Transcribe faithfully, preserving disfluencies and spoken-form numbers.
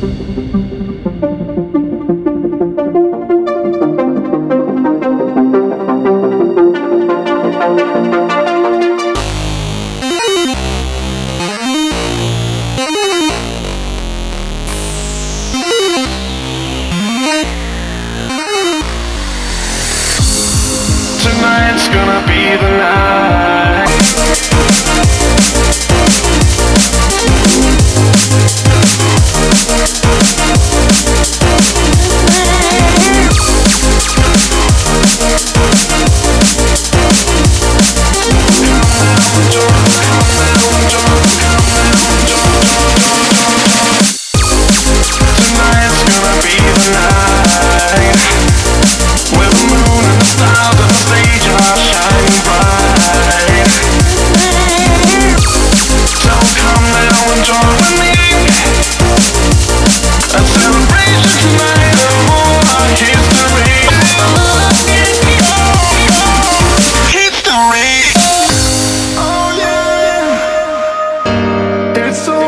Tonight's gonna be the night. Tonight's gonna be the night. Where the moon and the stars and the stage are shining bright. So come now and join with me. A celebration tonight of more history. History. Oh yeah. It's so